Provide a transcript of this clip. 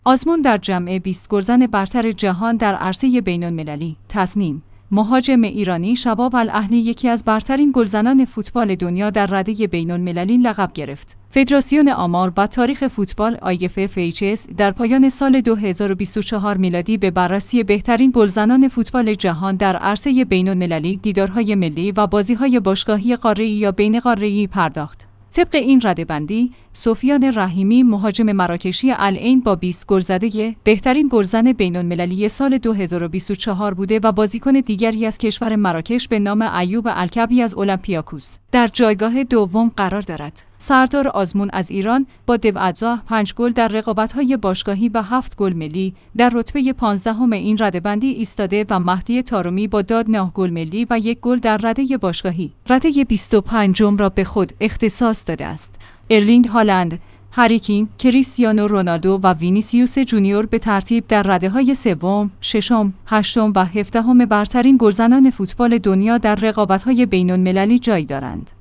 آزمون در جمع 20 گلزن برتر جهان در عرصه بین‌المللی. تصنیم: مهاجم ایرانی شباب الاهلی یکی از برترین گلزنان فوتبال دنیا در رده بین‌المللی لقب گرفت. فدراسیون آمار و تاریخ فوتبال IFFHS در پایان سال 2024 میلادی به بررسی بهترین گلزنان فوتبال جهان در عرصه بین‌المللی، دیدارهای ملی و بازی‌های باشگاهی قاره‌ای یا بین‌قاره‌ای پرداخت. طبق این رده‌بندی، سفیان رحیمی مهاجم مراکشی العین با 20 گل زده بهترین گلزن بین‌المللی سال 2024 بوده و بازیکن دیگری از کشور مراکش به نام ایوب الکعبی از اولمپیاکوس در جایگاه دوم قرار دارد. سردار آزمون از ایران با دو 5 گل در رقابت‌های باشگاهی و 7 گل ملی در رتبه 15 این رده‌بندی ایستاده و مهدی طارمی با 9 گل ملی و 1 گل در رده باشگاهی رده 25 را به خود اختصاص داده است. ارلینگ هالند، هری کین، کریستیانو رونالدو و وینیسیوس جونیور به ترتیب در رده‌های سوم، ششم، هشتم و هفدهم برترین گلزنان فوتبال دنیا در رقابت‌های بین‌المللی جای دارند.